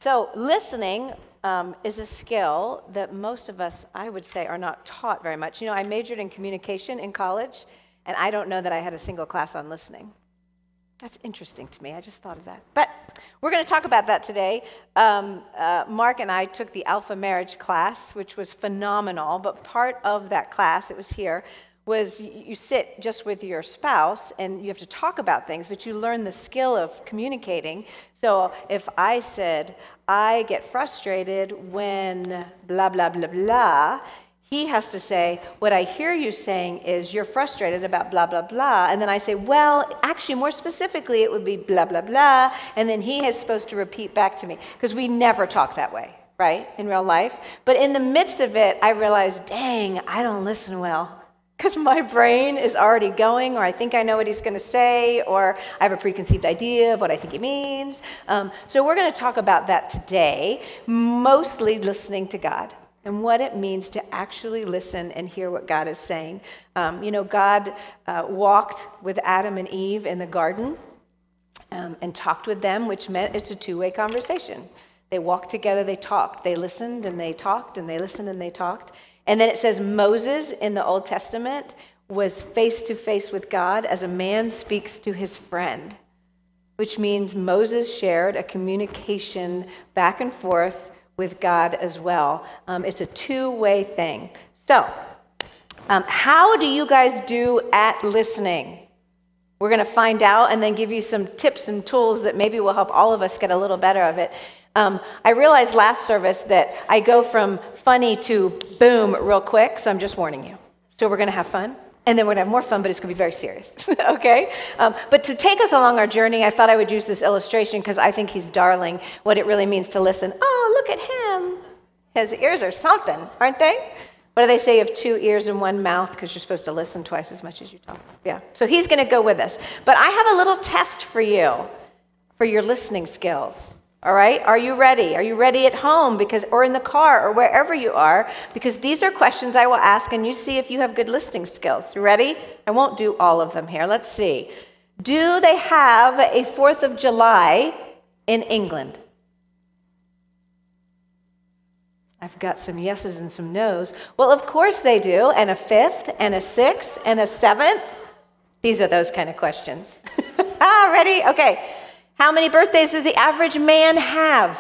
So listening is a skill that most of us, I would say, are not taught very much. You know, I majored in communication in college, and I don't know that I had a single class on listening. That's interesting to me. I just thought of that. But we're going to talk about that today. Mark and I took the Alpha Marriage class, which was phenomenal. But part of that class, it was here, was you sit just with your spouse and you have to talk about things, but you learn the skill of communicating. So if I said, I get frustrated when blah, blah, blah, blah, he has to say, what I hear you saying is you're frustrated about blah, blah, blah. And then I say, well, actually, more specifically, it would be blah, blah, blah. And then he is supposed to repeat back to me, because we never talk that way, right, in real life. But in the midst of it, I realized, dang, I don't listen well, because my brain is already going, or I think I know what he's going to say, or I have a preconceived idea of what I think he means. So we're going to talk about that today, mostly listening to God and what it means to actually listen and hear what God is saying. God walked with Adam and Eve in the garden and talked with them, which meant it's a two-way conversation. They walked together, they talked, they listened and they talked, and they listened and they talked. And then it says Moses in the Old Testament was face to face with God as a man speaks to his friend, which means Moses shared a communication back and forth with God as well. It's a two-way thing. So, how do you guys do at listening? We're going to find out and then give you some tips and tools that maybe will help all of us get a little better of it. I realized last service that I go from funny to boom real quick, so I'm just warning you. So we're going to have fun, and then we're going to have more fun, but it's going to be very serious, okay? But to take us along our journey, I thought I would use this illustration because I think he's darling, what it really means to listen. Oh, look at him. His ears are something, aren't they? What do they say? You have two ears and one mouth because you're supposed to listen twice as much as you talk. Yeah, so he's going to go with us. But I have a little test for you, for your listening skills. All right, are you ready? Are you ready at home or in the car or wherever you are? Because these are questions I will ask and you see if you have good listening skills. You ready? I won't do all of them here. Let's see. Do they have a 4th of July in England? I've got some yeses and some nos. Well, of course they do. And a 5th and a 6th and a 7th. These are those kind of questions. Ready? Okay. How many birthdays does the average man have?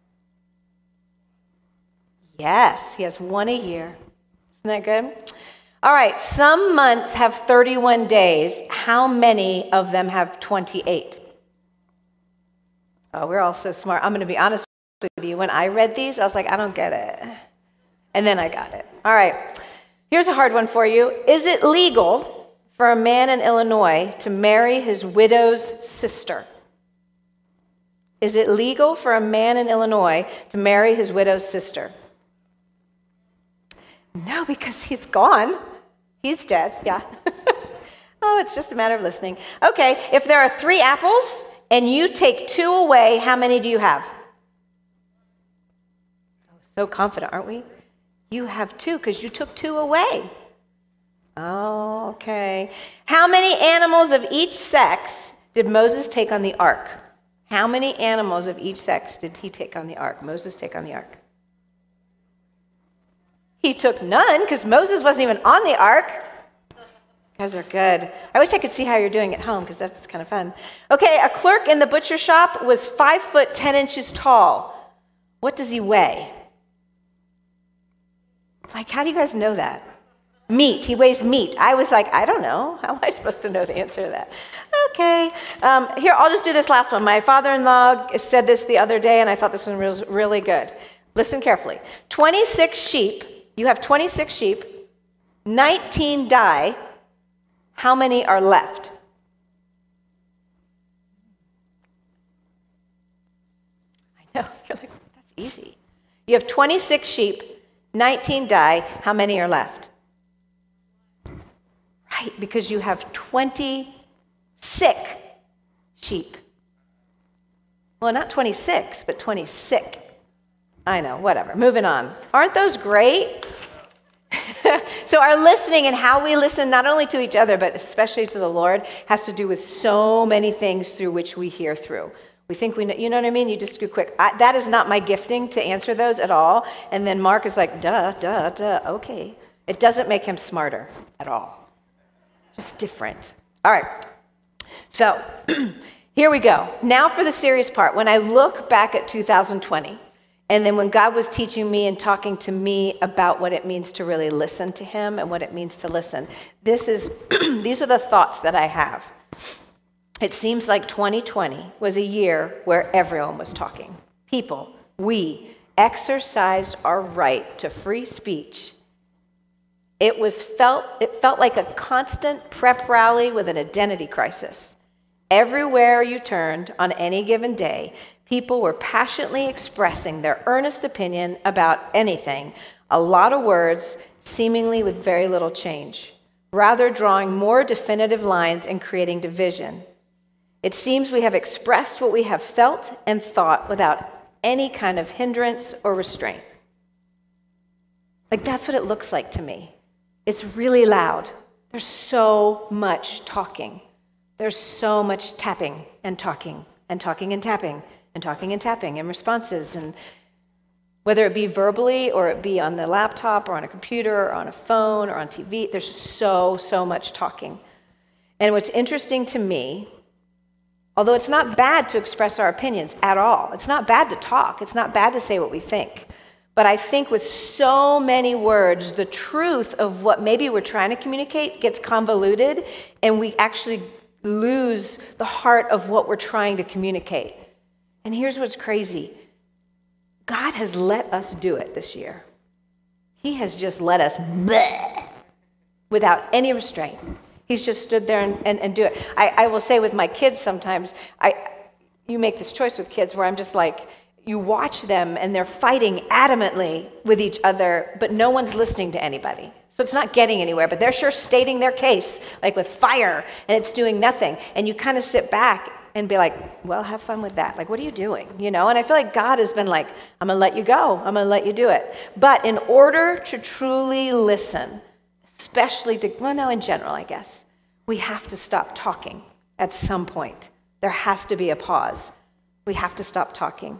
Yes, he has one a year. Isn't that good? All right, some months have 31 days. How many of them have 28? Oh, we're all so smart. I'm going to be honest with you. When I read these, I was like, I don't get it. And then I got it. All right, here's a hard one for you. Is it legal for a man in Illinois to marry his widow's sister? Is it legal for a man in Illinois to marry his widow's sister? No, because he's gone. He's dead, yeah. Oh, it's just a matter of listening. Okay, if there are 3 apples and you take 2 away, how many do you have? Oh, so confident, aren't we? You have 2 because you took 2 away. Oh, okay. How many animals of each sex did Moses take on the ark? How many animals of each sex did he take on the ark? Moses take on the ark? He took none because Moses wasn't even on the ark. You guys are good. I wish I could see how you're doing at home because that's kind of fun. Okay, a clerk in the butcher shop was 5 foot 10 inches tall. What does he weigh? Like, how do you guys know that? Meat. He weighs meat. I was like, I don't know. How am I supposed to know the answer to that? Okay. Here, I'll just do this last one. My father-in-law said this the other day, and I thought this one was really good. Listen carefully. 26 sheep. You have 26 sheep. 19 die. How many are left? I know. You're like, that's easy. You have 26 sheep. 19 die. How many are left? Right, because you have 20 sick sheep. Well, not 26, but 20 sick. I know, whatever. Moving on. Aren't those great? So our listening and how we listen not only to each other, but especially to the Lord, has to do with so many things through which we hear through. We think we know, you know what I mean? You just go quick. That is not my gifting to answer those at all. And then Mark is like, duh, okay. It doesn't make him smarter at all. Just different. All right. So here we go. Now for the serious part. When I look back at 2020, and then when God was teaching me and talking to me about what it means to really listen to him and what it means to listen, these are the thoughts that I have. It seems like 2020 was a year where everyone was talking. People, we exercised our right to free speech. It felt like a constant prep rally with an identity crisis. Everywhere you turned on any given day, people were passionately expressing their earnest opinion about anything, a lot of words, seemingly with very little change, rather drawing more definitive lines and creating division. It seems we have expressed what we have felt and thought without any kind of hindrance or restraint. Like, that's what it looks like to me. It's really loud. There's so much talking. There's so much tapping and talking and talking and tapping and talking and tapping and responses, and whether it be verbally or it be on the laptop or on a computer or on a phone or on TV, there's just so much talking. And what's interesting to me, although it's not bad to express our opinions at all, it's not bad to talk, it's not bad to say what we think, but I think with so many words, the truth of what maybe we're trying to communicate gets convoluted, and we actually lose the heart of what we're trying to communicate. And here's what's crazy. God has let us do it this year. He has just let us bleh, without any restraint. He's just stood there and do it. I will say with my kids sometimes, you make this choice with kids where I'm just like, you watch them and they're fighting adamantly with each other, but no one's listening to anybody. So it's not getting anywhere, but they're sure stating their case, like with fire, and it's doing nothing. And you kind of sit back and be like, well, have fun with that. Like, what are you doing? You know, and I feel like God has been like, I'm going to let you go. I'm going to let you do it. But in order to truly listen, especially to, well, no, in general, I guess, we have to stop talking at some point. There has to be a pause. We have to stop talking.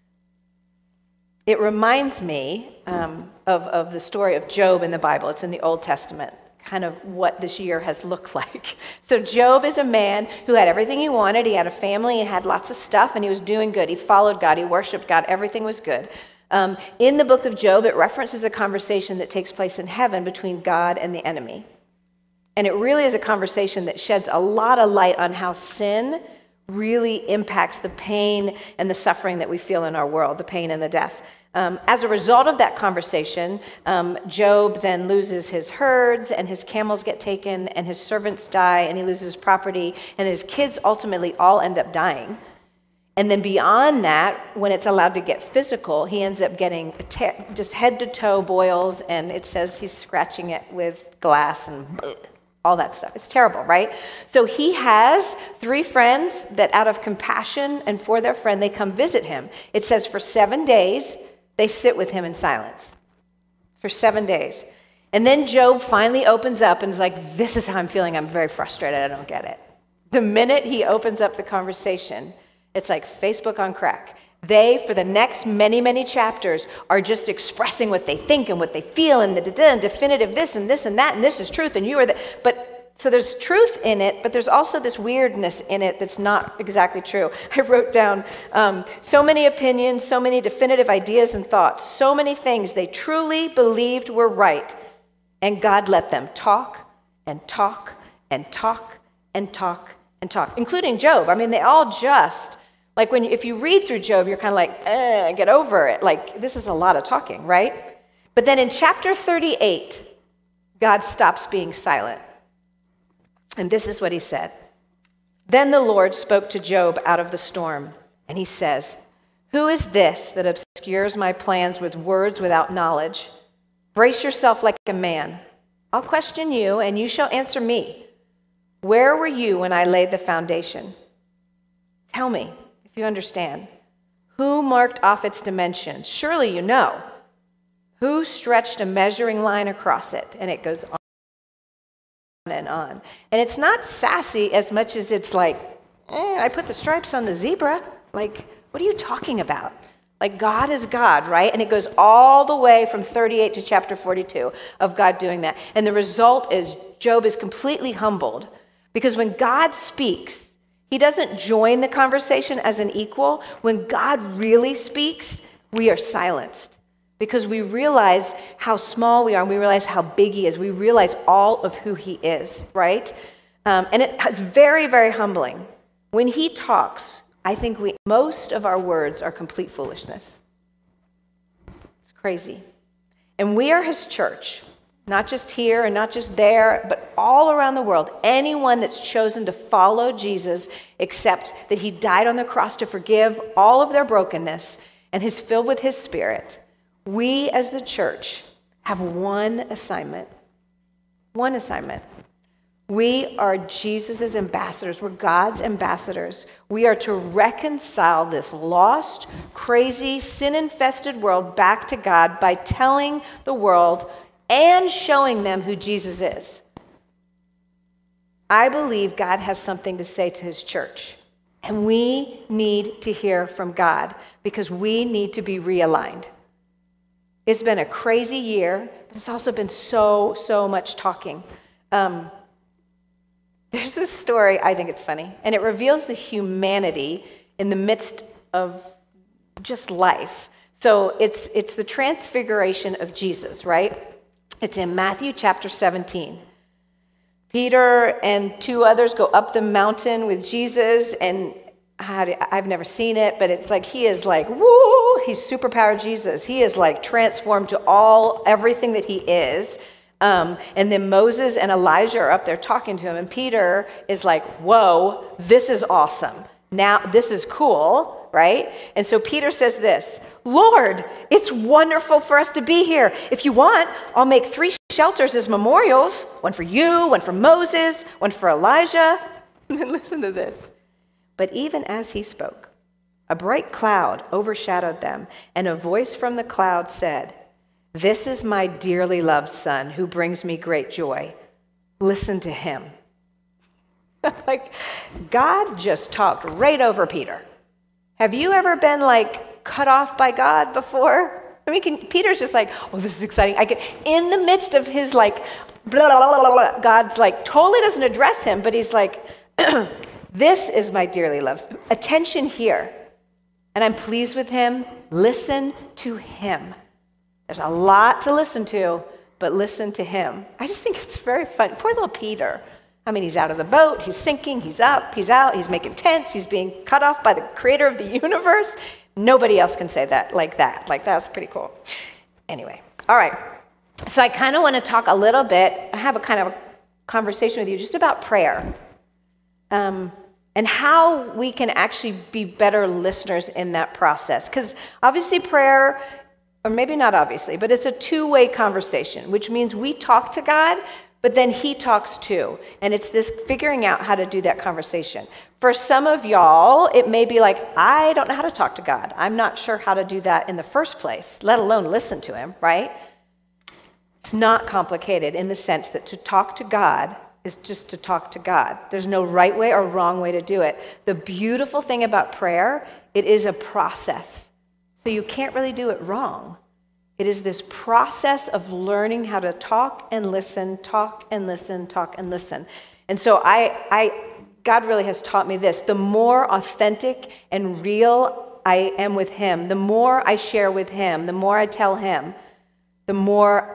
It reminds me of the story of Job in the Bible. It's in the Old Testament, kind of what this year has looked like. So Job is a man who had everything he wanted. He had a family, he had lots of stuff, and he was doing good. He followed God, he worshiped God, everything was good. In the book of Job, it references a conversation that takes place in heaven between God and the enemy. And it really is a conversation that sheds a lot of light on how sin really impacts the pain and the suffering that we feel in our world, the pain and the death. As a result of that conversation, Job then loses his herds, and his camels get taken, and his servants die, and he loses property, and his kids ultimately all end up dying. And then beyond that, when it's allowed to get physical, he ends up getting just head-to-toe boils, and it says he's scratching it with glass and all that stuff. It's terrible, right? So he has 3 friends that out of compassion and for their friend, they come visit him. It says for 7 days, they sit with him in silence. For 7 days. And then Job finally opens up and is like, this is how I'm feeling. I'm very frustrated. I don't get it. The minute he opens up the conversation, it's like Facebook on crack. They, for the next many chapters, are just expressing what they think and what they feel and and definitive this and that, and this is truth, and you are that. But so there's truth in it, but there's also this weirdness in it that's not exactly true. I wrote down so many opinions, so many definitive ideas and thoughts, so many things they truly believed were right, and God let them talk and talk and talk and talk and talk, including Job. I mean, they all just... Like if you read through Job, you're kind of like, get over it. Like, this is a lot of talking, right? But then in chapter 38, God stops being silent. And this is what he said. Then the Lord spoke to Job out of the storm, and he says, who is this that obscures my plans with words without knowledge? Brace yourself like a man. I'll question you, and you shall answer me. Where were you when I laid the foundation? Tell me. If you understand, who marked off its dimensions? Surely you know. Who stretched a measuring line across it? And it goes on and on. And it's not sassy as much as it's like, I put the stripes on the zebra. Like, what are you talking about? Like, God is God, right? And it goes all the way from 38 to chapter 42 of God doing that. And the result is Job is completely humbled because when God speaks, he doesn't join the conversation as an equal. When God really speaks, we are silenced because we realize how small we are and we realize how big he is. We realize all of who he is, right? And it's very, very humbling. When he talks, I think most of our words are complete foolishness. It's crazy. And we are his church, not just here and not just there, but all around the world. Anyone that's chosen to follow Jesus, except that he died on the cross to forgive all of their brokenness and is filled with his Spirit. We as the church have one assignment. One assignment. We are Jesus' ambassadors. We're God's ambassadors. We are to reconcile this lost, crazy, sin-infested world back to God by telling the world and showing them who Jesus is. I believe God has something to say to his church, and we need to hear from God because we need to be realigned. It's been a crazy year, but it's also been so much talking. There's this story, I think it's funny, and it reveals the humanity in the midst of just life. So it's the transfiguration of Jesus, right? It's in Matthew chapter 17. Peter and two others go up the mountain with Jesus, and I've never seen it, but it's like he is like, woo, he's superpowered Jesus. He is like transformed to everything that he is. And then Moses and Elijah are up there talking to him, and Peter is like, whoa, this is awesome. Now, this is cool, right? And so Peter says this, Lord, it's wonderful for us to be here. If you want, I'll make 3 shelters as memorials, one for you, one for Moses, one for Elijah. And then listen to this. But even as he spoke, a bright cloud overshadowed them, and a voice from the cloud said, "This is my dearly loved son who brings me great joy. Listen to him." Like, God just talked right over Peter. Have you ever been like cut off by God before? I mean, Peter's just like, oh, this is exciting. In the midst of his like, blah, blah, blah, blah, God's like, totally doesn't address him, but he's like, this is my dearly loved. Attention here. And I'm pleased with him. Listen to him. There's a lot to listen to, but listen to him. I just think it's very fun. Poor little Peter. I mean, he's out of the boat, he's sinking, he's up, he's out, he's making tents, he's being cut off by the creator of the universe. Nobody else can say that like that. Like, that's pretty cool. Anyway, all right. So I kind of want to talk a little bit, I have a kind of a conversation with you just about prayer and how we can actually be better listeners in that process. Because obviously prayer, or maybe not obviously, but it's a two-way conversation, which means we talk to God, but then he talks too. And it's this figuring out how to do that conversation. For some of y'all, it may be like, I don't know how to talk to God. I'm not sure how to do that in the first place, let alone listen to him, right? It's not complicated in the sense that to talk to God is just to talk to God. There's no right way or wrong way to do it. The beautiful thing about prayer, it is a process. So you can't really do it wrong. It is this process of learning how to talk and listen, talk and listen, talk and listen. And so God really has taught me this. The more authentic and real I am with him, the more I share with him, the more I tell him, the more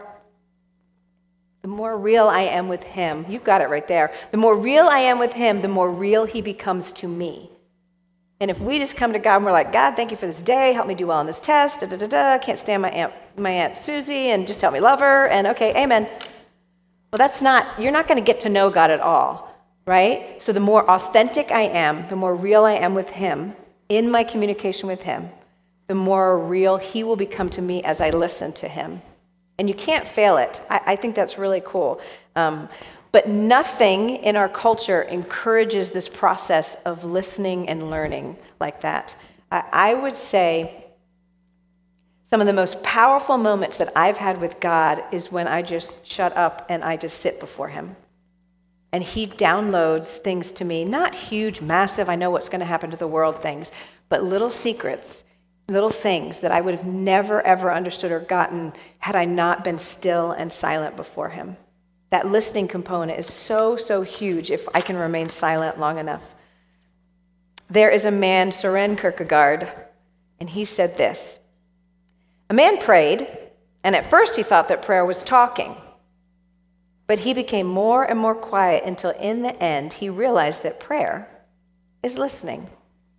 real I am with him. You got it right there. The more real I am with him, the more real he becomes to me. And if we just come to God and we're like, God, thank you for this day. Help me do well on this test. Can't stand my Aunt Susie, and just help me love her. And okay, amen. Well, you're not going to get to know God at all, right? So the more authentic I am, the more real I am with him, in my communication with him, the more real he will become to me as I listen to him. And you can't fail it. I think that's really cool. But nothing in our culture encourages this process of listening and learning like that. I would say some of the most powerful moments that I've had with God is when I just shut up and I just sit before him. And he downloads things to me, not huge, massive, I know what's going to happen to the world things, but little secrets, little things that I would have never, ever understood or gotten had I not been still and silent before him. That listening component is so, so huge if I can remain silent long enough. There is a man, Søren Kierkegaard, and he said this: a man prayed, and at first he thought that prayer was talking. But he became more and more quiet until in the end he realized that prayer is listening.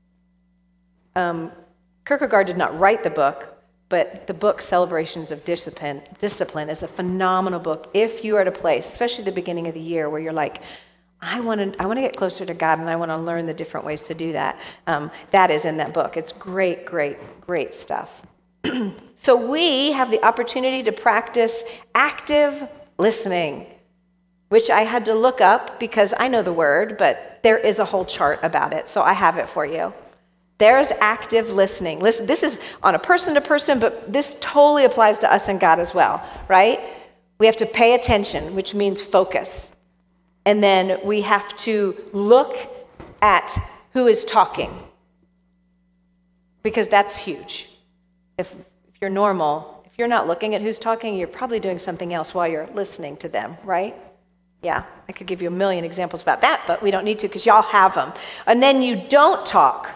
Kierkegaard did not write the book, but the book Celebrations of Discipline is a phenomenal book if you are at a place, especially the beginning of the year, where you're like, I want to get closer to God and I want to learn the different ways to do that. That is in that book. It's great, great, great stuff. So we have the opportunity to practice active listening, which I had to look up because I know the word, but there is a whole chart about it, so I have it for you. There's active listening. Listen, this is on a person-to-person, but this totally applies to us and God as well, right? We have to pay attention, which means focus. And then we have to look at who is talking, because that's huge. If you're normal, if you're not looking at who's talking, you're probably doing something else while you're listening to them, right? Yeah, I could give you a million examples about that, but we don't need to because y'all have them. And then you don't talk.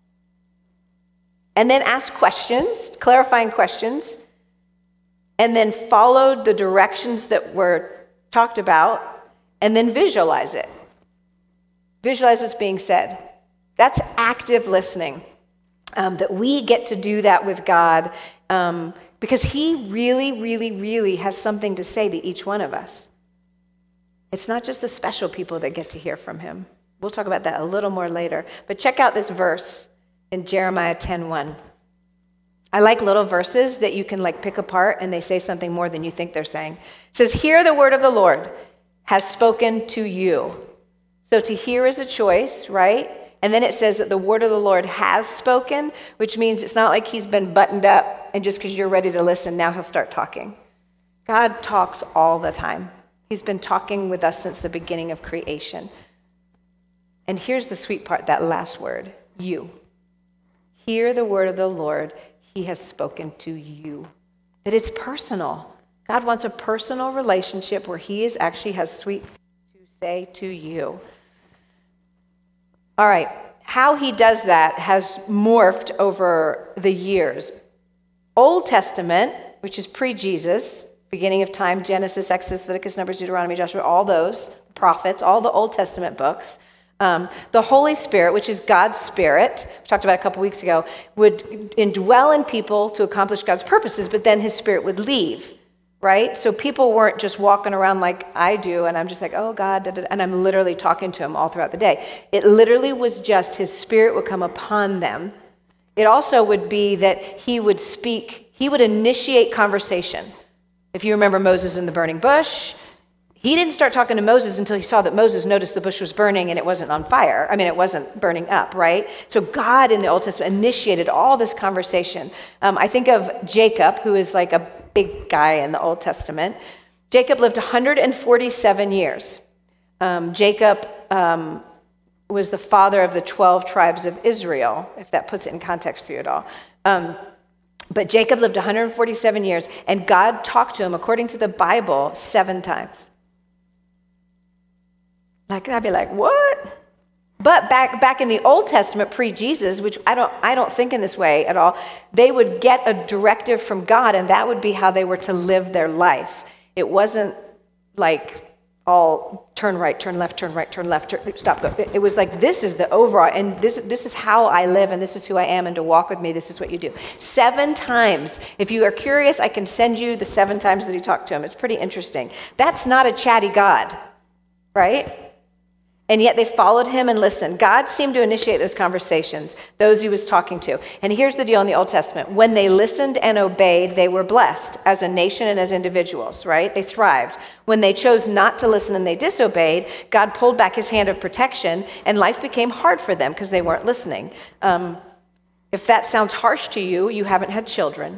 And then ask questions, clarifying questions, and then follow the directions that were talked about, and then visualize it. Visualize what's being said. That's active listening. That we get to do that with God because he really, really, really has something to say to each one of us. It's not just the special people that get to hear from him. We'll talk about that a little more later. But check out this verse in Jeremiah 10:1. I like little verses that you can pick apart and they say something more than you think they're saying. It says, "Hear the word of the Lord has spoken to you." So to hear is a choice, right? And then it says that the word of the Lord has spoken, which means it's not like he's been buttoned up and just because you're ready to listen, now he'll start talking. God talks all the time. He's been talking with us since the beginning of creation. And here's the sweet part, that last word, you. Hear the word of the Lord. He has spoken to you. That it's personal. God wants a personal relationship where he actually has sweet things to say to you. All right, how he does that has morphed over the years. Old Testament, which is pre-Jesus, beginning of time, Genesis, Exodus, Leviticus, Numbers, Deuteronomy, Joshua, all those prophets, all the Old Testament books. The Holy Spirit, which is God's Spirit, we talked about a couple weeks ago, would indwell in people to accomplish God's purposes, but then his Spirit would leave, right? So people weren't just walking around like I do, and I'm just like, oh God, da, da, da, and I'm literally talking to him all throughout the day. It literally was just his Spirit would come upon them. It also would be that he would speak, he would initiate conversation. If you remember Moses in the burning bush, he didn't start talking to Moses until he saw that Moses noticed the bush was burning and it wasn't on fire. I mean, it wasn't burning up, right? So God in the Old Testament initiated all this conversation. I think of Jacob, who is like a big guy in the Old Testament. Jacob lived 147 years. Jacob was the father of the 12 tribes of Israel, if that puts it in context for you at all. But Jacob lived 147 years, and God talked to him, according to the Bible, 7 times. I'd be like, what? But back in the Old Testament, pre-Jesus, which I don't think in this way at all, they would get a directive from God, and that would be how they were to live their life. It wasn't like all turn right, turn left, turn right, turn left, stop, go. It was like, this is the overall, and this is how I live, and this is who I am, and to walk with me, this is what you do. 7 times. If you are curious, I can send you the 7 times that he talked to him. It's pretty interesting. That's not a chatty God, right? And yet they followed him and listened. God seemed to initiate those conversations, those he was talking to. And here's the deal in the Old Testament. When they listened and obeyed, they were blessed as a nation and as individuals, right? They thrived. When they chose not to listen and they disobeyed, God pulled back his hand of protection, and life became hard for them because they weren't listening. If that sounds harsh to you, you haven't had children.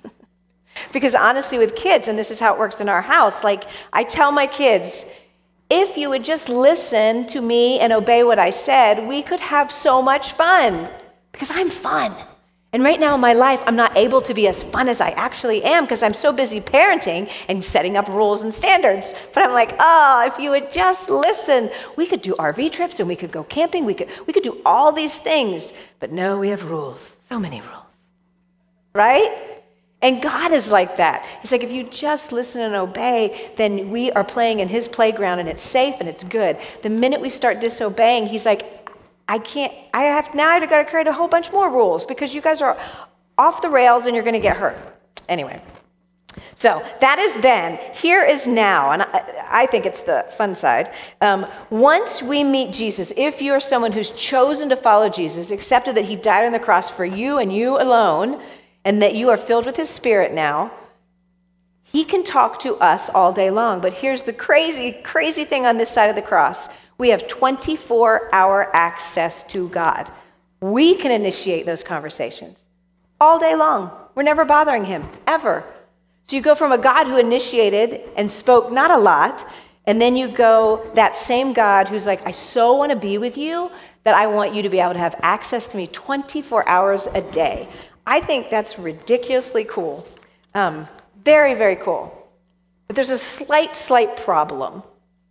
Because honestly, with kids, and this is how it works in our house, I tell my kids, if you would just listen to me and obey what I said, we could have so much fun, because I'm fun. And right now in my life, I'm not able to be as fun as I actually am because I'm so busy parenting and setting up rules and standards. But I'm like, oh, if you would just listen, we could do RV trips and we could go camping. We could do all these things. But no, we have rules. So many rules. Right? And God is like that. He's like, if you just listen and obey, then we are playing in his playground and it's safe and it's good. The minute we start disobeying, he's like, I have to create a whole bunch more rules because you guys are off the rails and you're going to get hurt. Anyway, so that is then. Here is now, and I think it's the fun side. Once we meet Jesus, if you're someone who's chosen to follow Jesus, accepted that he died on the cross for you and you alone, and that you are filled with his Spirit now, he can talk to us all day long. But here's the crazy, crazy thing on this side of the cross. We have 24-hour access to God. We can initiate those conversations all day long. We're never bothering him, ever. So you go from a God who initiated and spoke not a lot, and then you go that same God who's like, I so want to be with you that I want you to be able to have access to me 24 hours a day. I think that's ridiculously cool. Very, very cool. But there's a slight problem.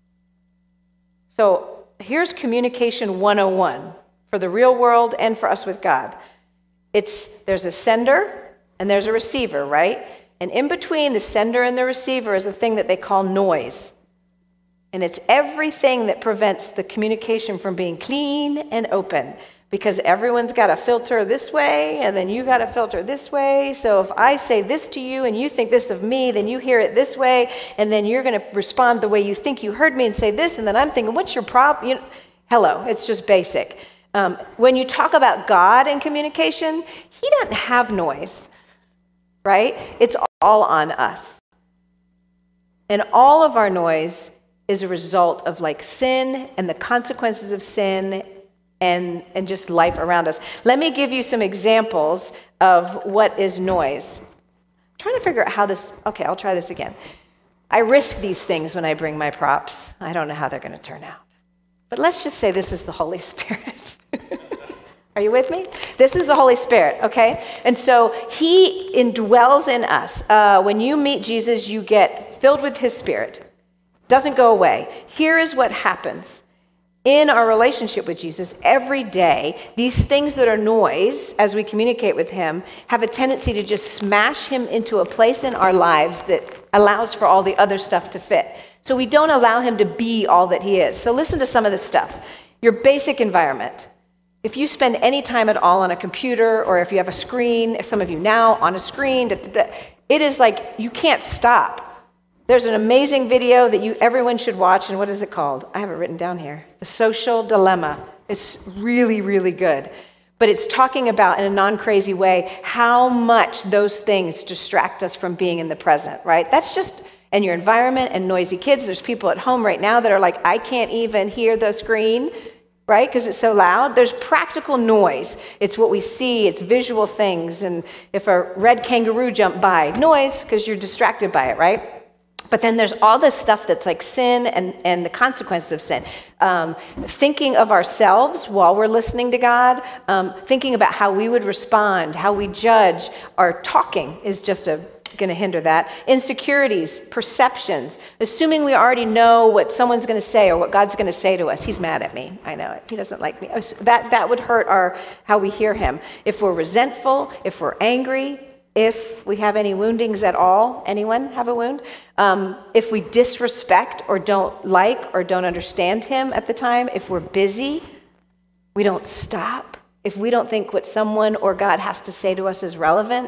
So here's communication 101 for the real world and for us with God. There's a sender and there's a receiver, right? And in between the sender and the receiver is a thing that they call noise. And it's everything that prevents the communication from being clean and open, because everyone's got a filter this way and then you got a filter this way. So if I say this to you and you think this of me, then you hear it this way, and then you're going to respond the way you think you heard me and say this, and then I'm thinking, what's your problem? Hello, it's just basic. When you talk about God in communication, he doesn't have noise, right? It's all on us. And all of our noise is a result of like sin and the consequences of sin and just life around us. Let me give you some examples of what is noise. I'm trying to figure out how this, okay, I'll try this again. I risk these things when I bring my props. I don't know how they're going to turn out. But let's just say this is the Holy Spirit. Are you with me? This is the Holy Spirit, okay? And so he indwells in us. When you meet Jesus, you get filled with his Spirit. Doesn't go away. Here is what happens. In our relationship with Jesus, every day, these things that are noise, as we communicate with him, have a tendency to just smash him into a place in our lives that allows for all the other stuff to fit. So we don't allow him to be all that he is. So listen to some of this stuff. Your basic environment. If you spend any time at all on a computer, or if you have a screen, if some of you now on a screen, it is like you can't stop. There's an amazing video that everyone should watch, and what is it called? I have it written down here. The Social Dilemma. It's really, really good. But it's talking about, in a non-crazy way, how much those things distract us from being in the present, right? That's just, and your environment and noisy kids. There's people at home right now that are like, I can't even hear the screen, right? Because it's so loud. There's practical noise. It's what we see. It's visual things. And if a red kangaroo jumped by, noise, because you're distracted by it, right? But then there's all this stuff that's like sin and the consequences of sin. Thinking of ourselves while we're listening to God, thinking about how we would respond, how we judge, our talking is just going to hinder that. Insecurities, perceptions, assuming we already know what someone's going to say or what God's going to say to us. He's mad at me. I know it. He doesn't like me. That would hurt how we hear him. If we're resentful, if we're angry, if we have any woundings at all. Anyone have a wound? If we disrespect or don't like or don't understand him at the time, if we're busy, we don't stop, if we don't think what someone or God has to say to us is relevant,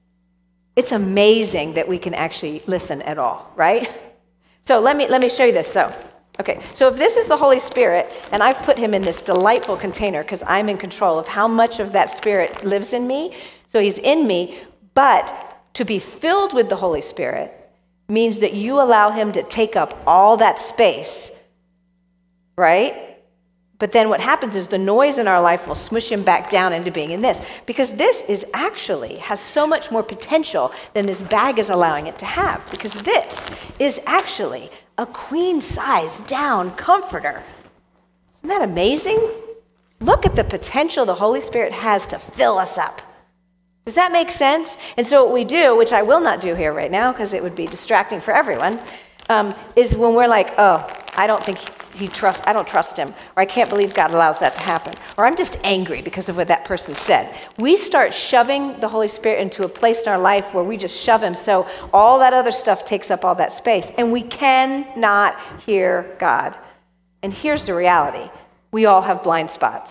it's amazing that we can actually listen at all, right? So let me show you this. So if this is the Holy Spirit, and I've put him in this delightful container because I'm in control of how much of that Spirit lives in me, so he's in me. But to be filled with the Holy Spirit means that you allow him to take up all that space, right? But then what happens is the noise in our life will smush him back down into being in this. Because this is actually has so much more potential than this bag is allowing it to have. Because this is actually a queen-size down comforter. Isn't that amazing? Look at the potential the Holy Spirit has to fill us up. Does that make sense? And so what we do, which I will not do here right now because it would be distracting for everyone, is when we're like, oh, I don't trust him, or I can't believe God allows that to happen, or I'm just angry because of what that person said. We start shoving the Holy Spirit into a place in our life where we just shove him so all that other stuff takes up all that space, and we cannot hear God. And here's the reality. We all have blind spots.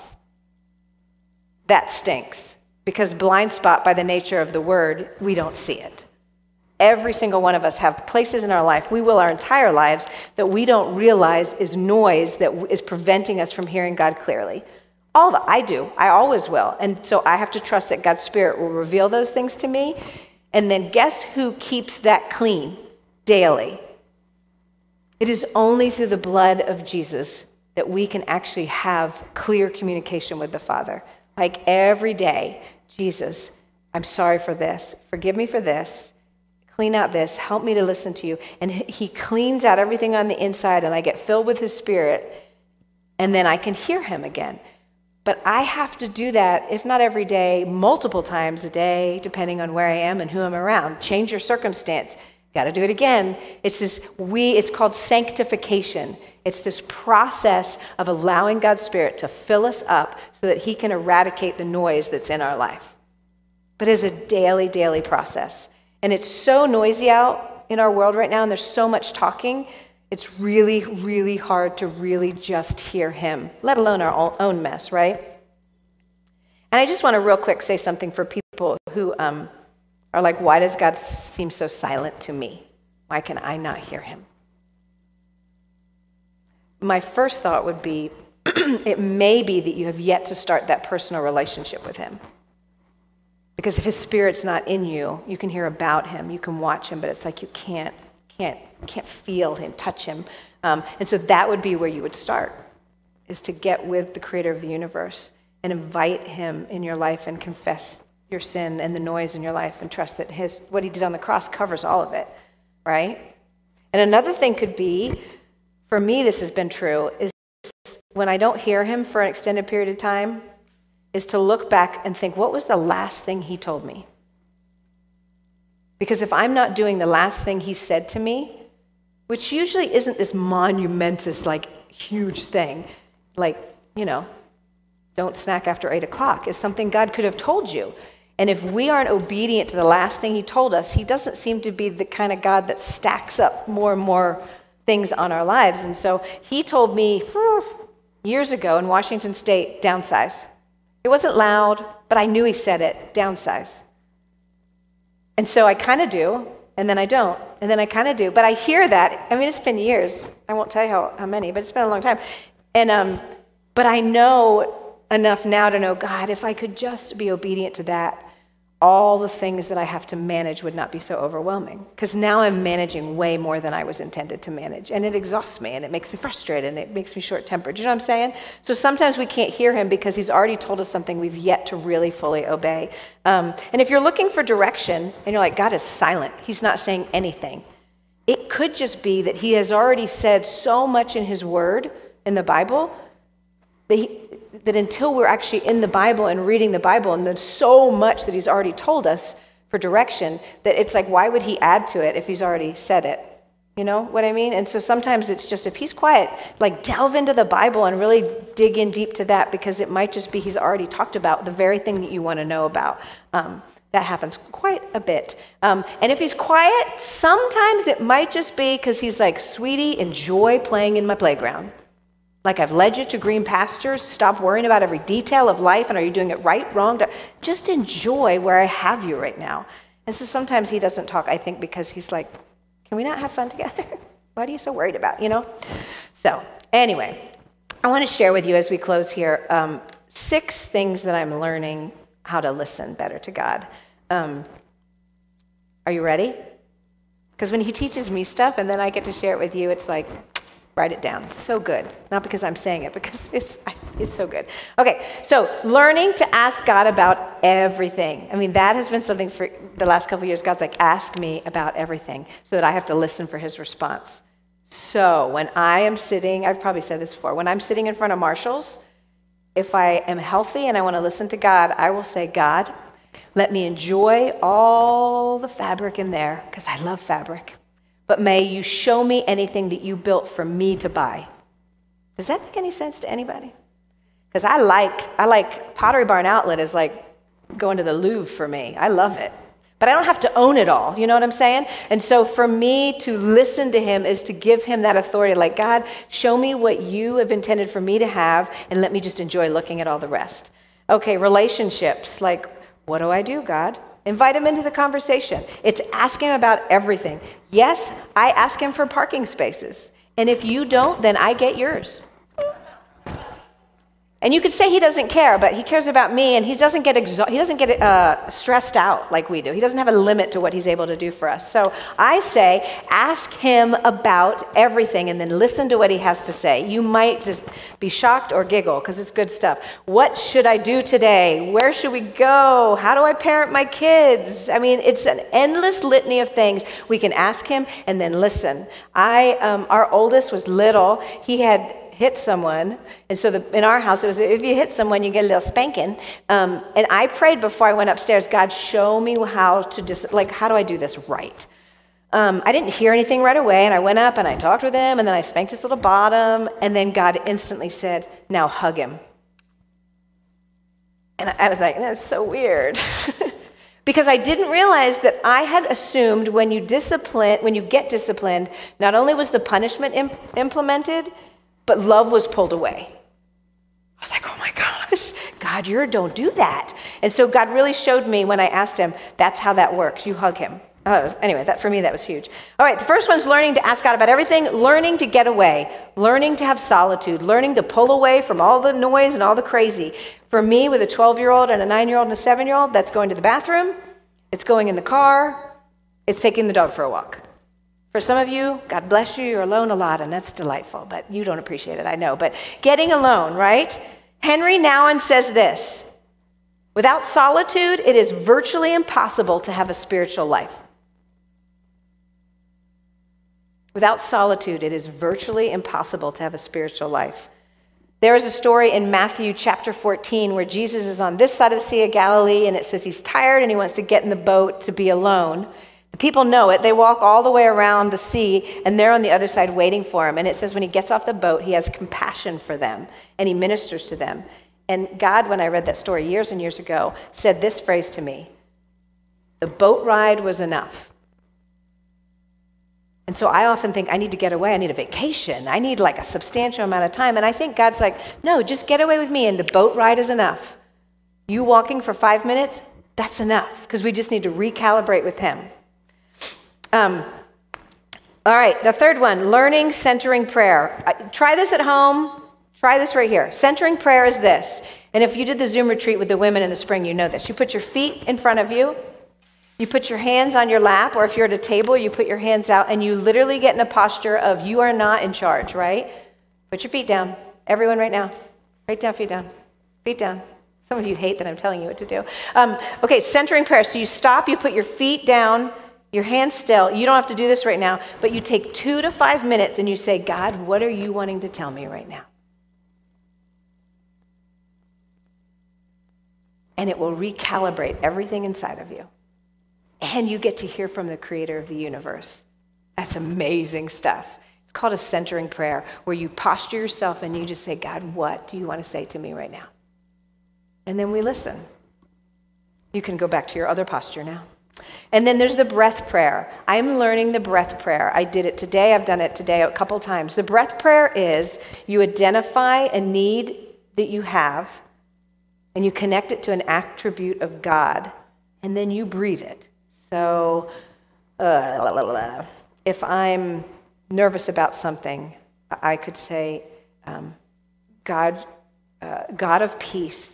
That stinks. Because blind spot, by the nature of the word, we don't see it. Every single one of us have places in our life, we will our entire lives, that we don't realize is noise that is preventing us from hearing God clearly. All of it, I do. I always will. And so I have to trust that God's Spirit will reveal those things to me. And then guess who keeps that clean daily? It is only through the blood of Jesus that we can actually have clear communication with the Father. Like every day, Jesus, I'm sorry for this. Forgive me for this. Clean out this. Help me to listen to you. And he cleans out everything on the inside, and I get filled with his Spirit, and then I can hear him again. But I have to do that, if not every day, multiple times a day, depending on where I am and who I'm around. Change your circumstance. Got to do it again. It's called sanctification. It's this process of allowing God's Spirit to fill us up so that he can eradicate the noise that's in our life. But it's a daily, daily process. And it's so noisy out in our world right now, and there's so much talking, it's really, really hard to really just hear him, let alone our own mess, right? And I just want to real quick say something for people who are like, why does God seem so silent to me? Why can I not hear him? My first thought would be, it may be that you have yet to start that personal relationship with him. Because if his Spirit's not in you, you can hear about him, you can watch him, but it's like you can't feel him, touch him. And so that would be where you would start, is to get with the creator of the universe and invite him in your life and confess your sin and the noise in your life and trust that what he did on the cross covers all of it, right? And another thing could be, for me this has been true, is when I don't hear him for an extended period of time, is to look back and think, what was the last thing he told me? Because if I'm not doing the last thing he said to me, which usually isn't this monumentous, like, huge thing, like, don't snack after 8 o'clock, is something God could have told you. And if we aren't obedient to the last thing he told us, he doesn't seem to be the kind of God that stacks up more and more things on our lives. And so he told me years ago in Washington State, downsize. It wasn't loud, but I knew he said it, downsize. And so I kind of do, and then I don't, and then I kind of do. But I hear that. I mean, it's been years. I won't tell you how many, but it's been a long time. And but I know enough now to know, God, if I could just be obedient to that, all the things that I have to manage would not be so overwhelming. Because now I'm managing way more than I was intended to manage. And it exhausts me, and it makes me frustrated, and it makes me short-tempered. You know what I'm saying? So sometimes we can't hear him because he's already told us something we've yet to really fully obey. And if you're looking for direction, and you're like, God is silent, he's not saying anything, it could just be that he has already said so much in his word, in the Bible, that until we're actually in the Bible and reading the Bible, and there's so much that he's already told us for direction, that it's like, why would he add to it if he's already said it? You know what I mean? And so sometimes it's just, if he's quiet, like delve into the Bible and really dig in deep to that, because it might just be he's already talked about the very thing that you want to know about. That happens quite a bit. And if he's quiet, sometimes it might just be because he's like, sweetie, enjoy playing in my playground. Like, I've led you to green pastures. Stop worrying about every detail of life, and are you doing it right, wrong? Just enjoy where I have you right now. And so sometimes he doesn't talk, I think, because he's like, can we not have fun together? What are you so worried about, So anyway, I want to share with you as we close here 6 things that I'm learning how to listen better to God. Are you ready? Because when he teaches me stuff and then I get to share it with you, it's like, Write it down. So good. Not because I'm saying it, because it's so good. Okay, so learning to ask God about everything. I mean, that has been something for the last couple of years. God's like, ask me about everything so that I have to listen for his response. So when I am sitting, I've probably said this before, when I'm sitting in front of Marshalls, if I am healthy and I want to listen to God, I will say, God, let me enjoy all the fabric in there, because I love fabric. But may you show me anything that you built for me to buy. Does that make any sense to anybody? Because I like Pottery Barn Outlet is like going to the Louvre for me. I love it. But I don't have to own it all. You know what I'm saying? And so for me to listen to him is to give him that authority. Like, God, show me what you have intended for me to have, and let me just enjoy looking at all the rest. Okay, relationships. Like, what do I do, God? Invite him into the conversation. It's ask him about everything. Yes, I ask him for parking spaces. And if you don't, then I get yours. And you could say he doesn't care, but he cares about me, and he doesn't get stressed out like we do. He doesn't have a limit to what he's able to do for us. So I say, ask him about everything, and then listen to what he has to say. You might just be shocked or giggle, because it's good stuff. What should I do today? Where should we go? How do I parent my kids? I mean, it's an endless litany of things we can ask him and then listen. Our oldest was little. He had hit someone, and so in our house it was, if you hit someone you get a little spanking, and I prayed before I went upstairs, God, show me how to how do I do this right? I didn't hear anything right away, and I went up and I talked with him, and then I spanked his little bottom, and then God instantly said, now hug him. And I was like, that's so weird. Because I didn't realize that I had assumed when you get disciplined, not only was the punishment implemented, but love was pulled away. I was like, oh my gosh, God, don't do that. And so God really showed me when I asked him, that's how that works. You hug him. Anyway, for me, that was huge. All right, the first one's learning to ask God about everything, learning to get away, learning to have solitude, learning to pull away from all the noise and all the crazy. For me, with a 12-year-old and a 9-year-old and a 7-year-old, that's going to the bathroom, it's going in the car, it's taking the dog for a walk. For some of you, God bless you, you're alone a lot, and that's delightful, but you don't appreciate it, I know. But getting alone, right? Henry Nouwen says this, without solitude, it is virtually impossible to have a spiritual life. Without solitude, it is virtually impossible to have a spiritual life. There is a story in Matthew chapter 14 where Jesus is on this side of the Sea of Galilee, and it says he's tired and he wants to get in the boat to be alone. The people know it. They walk all the way around the sea, and they're on the other side waiting for him. And it says when he gets off the boat, he has compassion for them, and he ministers to them. And God, when I read that story years and years ago, said this phrase to me, the boat ride was enough. And so I often think I need to get away. I need a vacation. I need like a substantial amount of time. And I think God's like, no, just get away with me, and the boat ride is enough. You walking for 5 minutes, that's enough, because we just need to recalibrate with him. All right, the third one, learning centering prayer. Try this at home. Try this right here. Centering prayer is this. And if you did the Zoom retreat with the women in the spring, you know this. You put your feet in front of you. You put your hands on your lap, or if you're at a table, you put your hands out, and you literally get in a posture of you are not in charge, right? Put your feet down. Everyone right now. Right down, feet down. Feet down. Some of you hate that I'm telling you what to do. Okay, centering prayer. So you stop, you put your feet down, your hands still. You don't have to do this right now, but you take 2 to 5 minutes and you say, God, what are you wanting to tell me right now? And it will recalibrate everything inside of you. And you get to hear from the creator of the universe. That's amazing stuff. It's called a centering prayer, where you posture yourself and you just say, God, what do you want to say to me right now? And then we listen. You can go back to your other posture now. And then there's the breath prayer. I'm learning the breath prayer. I did it today. I've done it today a couple times. The breath prayer is you identify a need that you have, and you connect it to an attribute of God, and then you breathe it. So if I'm nervous about something, I could say, God of peace,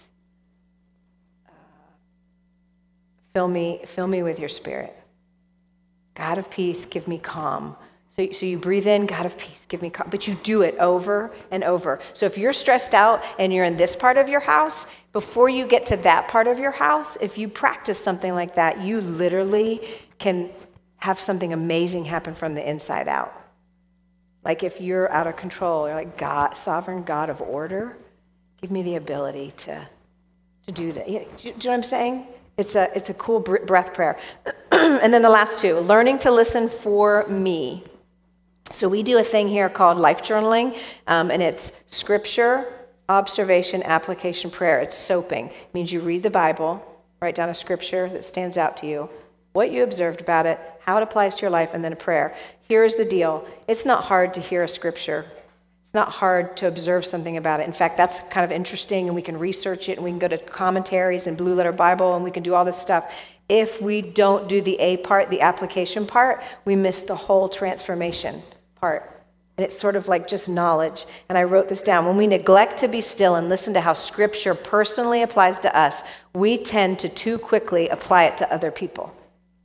fill me with your spirit. God of peace, give me calm So you breathe in, God of peace, give me calm. But you do it over and over. So if you're stressed out and you're in this part of your house, before you get to that part of your house, if you practice something like that, you literally can have something amazing happen from the inside out. Like if you're out of control, you're like, God, sovereign God of order, give me the ability to do that. Do you know what I'm saying? It's a cool breath prayer. And then the last two, learning to listen for me. So we do a thing here called life journaling, and it's scripture, observation, application, prayer. It's soaping. It means you read the Bible, write down a scripture that stands out to you, what you observed about it, how it applies to your life, and then a prayer. Here's the deal. It's not hard to hear a scripture. It's not hard to observe something about it. In fact, that's kind of interesting, and we can research it, and we can go to commentaries and Blue Letter Bible, and we can do all this stuff. If we don't do the A part, the application part, we miss the whole transformation part. And it's sort of like just knowledge. And I wrote this down. When we neglect to be still and listen to how Scripture personally applies to us, we tend to too quickly apply it to other people.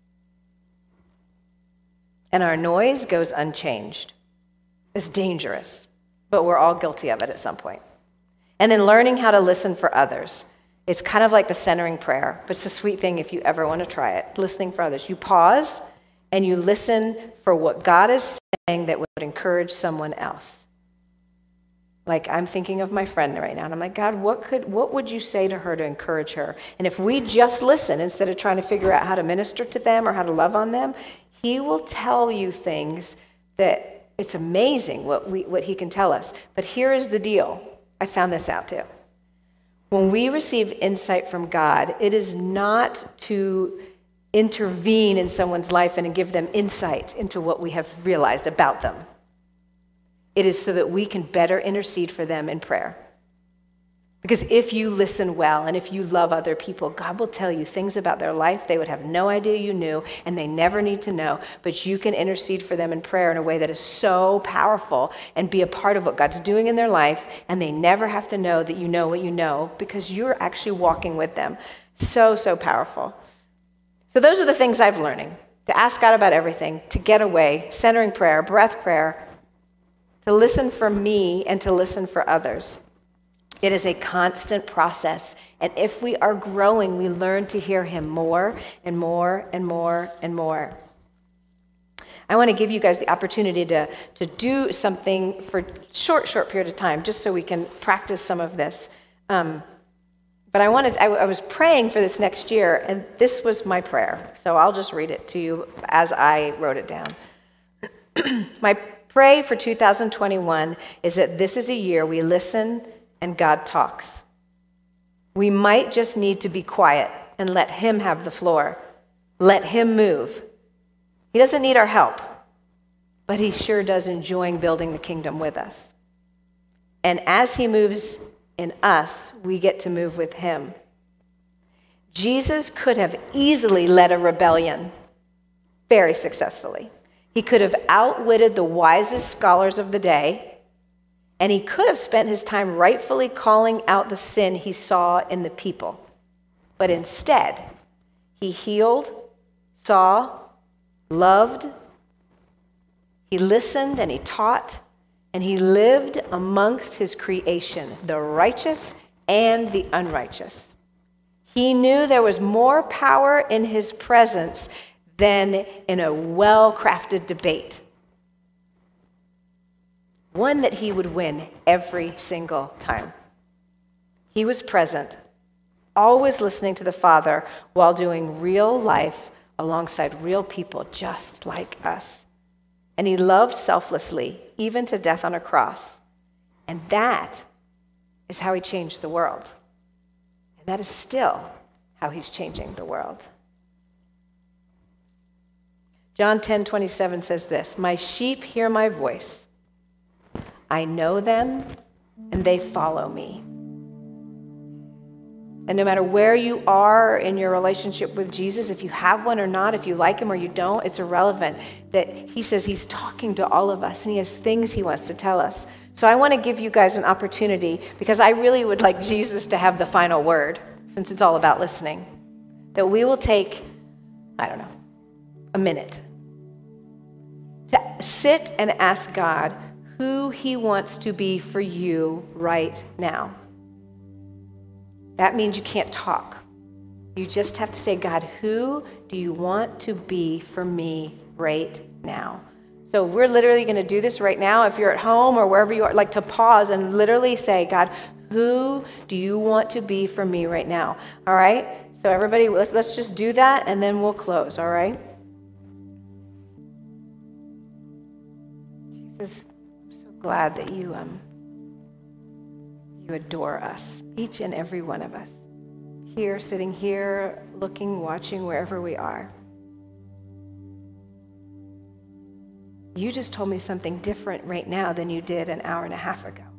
And our noise goes unchanged. It's dangerous, but we're all guilty of it at some point. And then learning how to listen for others. It's kind of like the centering prayer, but it's a sweet thing if you ever want to try it. Listening for others. You pause and you listen for what God is saying that would encourage someone else. Like I'm thinking of my friend right now, and I'm like, God, what would you say to her to encourage her? And if we just listen instead of trying to figure out how to minister to them or how to love on them, he will tell you things that it's amazing what he can tell us. But here is the deal. I found this out too. When we receive insight from God, it is not to intervene in someone's life and give them insight into what we have realized about them. It is so that we can better intercede for them in prayer. Because if you listen well and if you love other people, God will tell you things about their life they would have no idea you knew, and they never need to know, but you can intercede for them in prayer in a way that is so powerful and be a part of what God's doing in their life, and they never have to know that you know what you know because you're actually walking with them. So, so powerful. So those are the things I've learning. To ask God about everything, to get away, centering prayer, breath prayer, to listen for me and to listen for others. It is a constant process. And if we are growing, we learn to hear him more and more and more and more. I want to give you guys the opportunity to do something for a short period of time, just so we can practice some of this. But I was praying for this next year, and this was my prayer. So I'll just read it to you as I wrote it down. My prayer for 2021 is that this is a year we listen and God talks. We might just need to be quiet and let him have the floor. Let him move. He doesn't need our help, but he sure does enjoy building the kingdom with us. And as he moves in us, we get to move with him. Jesus could have easily led a rebellion very successfully. He could have outwitted the wisest scholars of the day, and he could have spent his time rightfully calling out the sin he saw in the people. But instead, he healed, saw, loved, he listened and he taught, and he lived amongst his creation, the righteous and the unrighteous. He knew there was more power in his presence than in a well-crafted debate. One that he would win every single time. He was present, always listening to the Father while doing real life alongside real people just like us. And he loved selflessly, even to death on a cross. And that is how he changed the world. And that is still how he's changing the world. John 10:27 says this, "My sheep hear my voice. I know them, and they follow me." And no matter where you are in your relationship with Jesus, if you have one or not, if you like him or you don't, it's irrelevant. That he says he's talking to all of us, and he has things he wants to tell us. So I want to give you guys an opportunity, because I really would like Jesus to have the final word, since it's all about listening, that we will take, a minute to sit and ask God who he wants to be for you right now. That means you can't talk. You just have to say, God, who do you want to be for me right now? So we're literally going to do this right now. If you're at home or wherever you are, like to pause and literally say, God, who do you want to be for me right now? All right? So everybody, let's just do that, and then we'll close, all right? Jesus, I'm so glad that you adore us, each and every one of us, here, sitting here, looking, watching, wherever we are. You just told me something different right now than you did an hour and a half ago.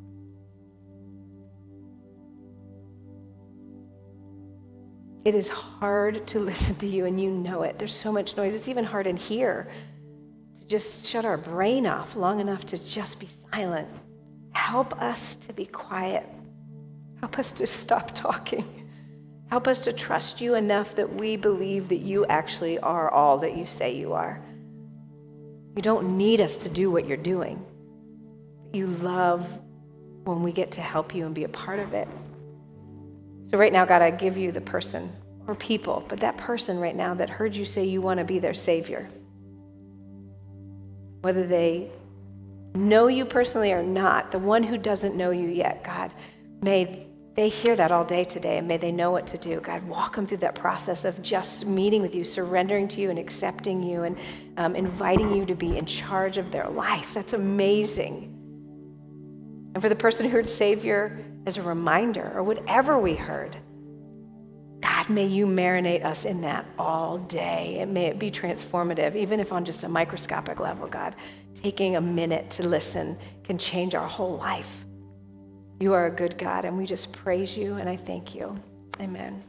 It is hard to listen to you, and you know it. There's so much noise. It's even hard in here to just shut our brain off long enough to just be silent. Help us to be quiet. Help us to stop talking. Help us to trust you enough that we believe that you actually are all that you say you are. You don't need us to do what you're doing. You love when we get to help you and be a part of it. So right now, God, I give you the person or people, but that person right now that heard you say you want to be their Savior. Whether they know you personally or not, the one who doesn't know you yet, God, may they hear that all day today, and may they know what to do. God, walk them through that process of just meeting with you, surrendering to you and accepting you, and inviting you to be in charge of their life. That's amazing. And for the person who heard Savior as a reminder, or whatever we heard, God, may you marinate us in that all day, and may it be transformative, even if on just a microscopic level, God. Taking a minute to listen can change our whole life. You are a good God, and we just praise you, and I thank you. Amen.